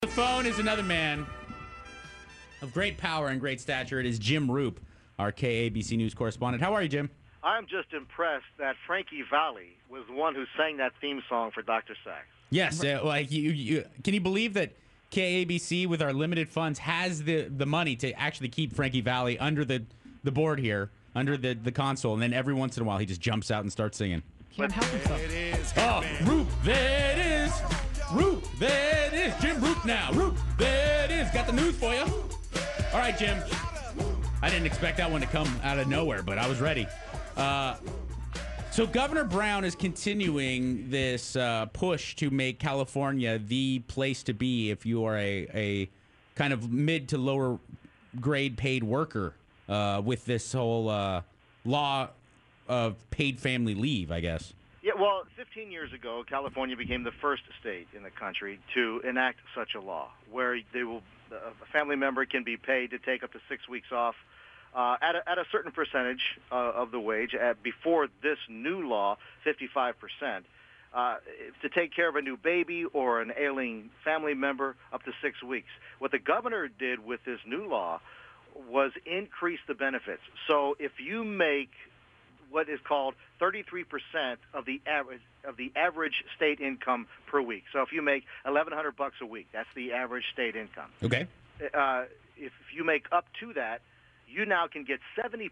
The phone is another man of great power and great stature. It is Jim Roop, our KABC News correspondent. How are you, Jim? I'm just impressed that Frankie Valli was the one who sang that theme song for Dr. Sachs. Yes, you can you believe that KABC, with our limited funds, has the money to actually keep Frankie Valli under the board here, under the console, and then every once in a while he just jumps out and starts singing. Can't help himself. Oh, Roop, there it is. Roop, there it is. Jim Roop now. Roop, there it is. Got the news for you. All right, Jim. I didn't expect that one to come out of nowhere, but I was ready. So Governor Brown is continuing this push to make California the place to be if you are a kind of mid to lower grade paid worker with this whole law of paid family leave, I guess. Yeah, well, 15 years ago, California became the first state in the country to enact such a law, where a family member can be paid to take up to 6 weeks off at a certain percentage of the wage. Before this new law, 55%, to take care of a new baby or an ailing family member up to 6 weeks. What the governor did with this new law was increase the benefits. So if you make what is called 33% of the average state income per week. So if you make $1,100 a week, that's the average state income. Okay. If you make up to that, you now can get 70%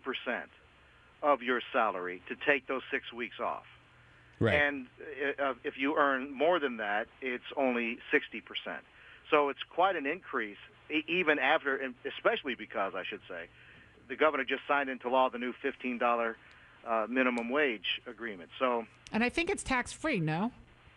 of your salary to take those 6 weeks off. Right. And if you earn more than that, it's only 60%. So it's quite an increase, even after, and especially because, I should say, the governor just signed into law the new $15 minimum wage agreement. So, And I think it's tax-free, no?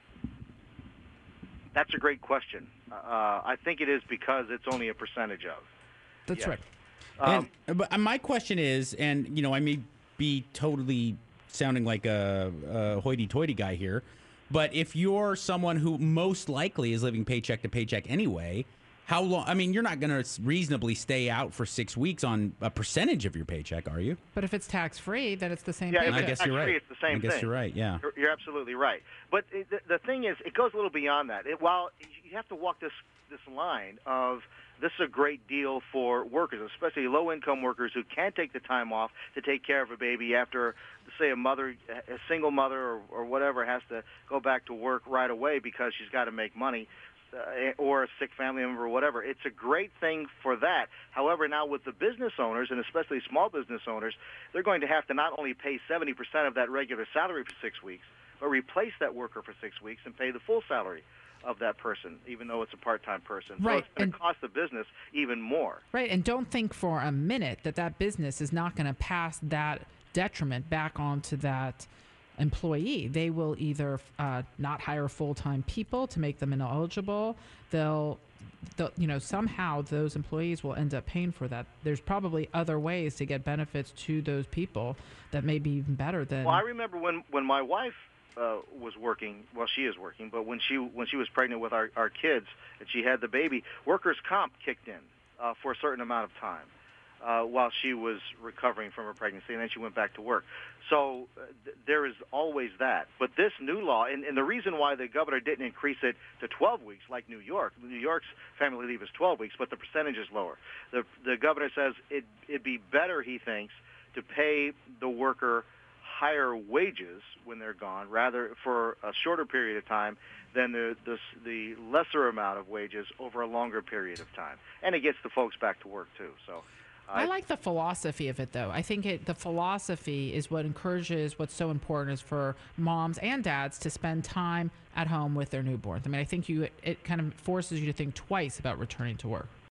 that's a great question. I think it is because it's only a percentage of. That's Yes. right. But my question is, and I may be totally sounding like a hoity-toity guy here, but if you're someone who most likely is living paycheck to paycheck anyway, how long? I mean, you're not going to reasonably stay out for 6 weeks on a percentage of your paycheck, are you? But if it's tax-free, then it's the same Yeah, paycheck. I guess you're right. It's the same I guess thing. you're right. Yeah. You're absolutely right. But the thing is, it goes a little beyond that. While you have to walk this line of this is a great deal for workers, especially low-income workers who can't take the time off to take care of a baby after, say, a single mother or whatever has to go back to work right away because she's got to make money, or a sick family member or whatever. It's a great thing for that. However, now with the business owners, and especially small business owners, they're going to have to not only pay 70% of that regular salary for 6 weeks, but replace that worker for 6 weeks and pay the full salary of that person, even though it's a part-time person. Right. So it's going to cost the business even more. Right, and don't think for a minute that business is not going to pass that detriment back onto that employee. They will either not hire full-time people to make them ineligible. They'll somehow those employees will end up paying for that. There's probably other ways to get benefits to those people that may be even better than. Well, I remember when my wife was working. Well, she is working, but when she was pregnant with our kids and she had the baby, workers' comp kicked in for a certain amount of time while she was recovering from her pregnancy, and then she went back to work. So there is always that. But this new law, and the reason why the governor didn't increase it to 12 weeks like New York, New York's family leave is 12 weeks, but the percentage is lower. The governor says it'd be better, he thinks, to pay the worker higher wages when they're gone, rather for a shorter period of time than the lesser amount of wages over a longer period of time. And it gets the folks back to work, too. So I like the philosophy of it, though. I think the philosophy is what encourages what's so important is for moms and dads to spend time at home with their newborns. I mean, I think it kind of forces you to think twice about returning to work.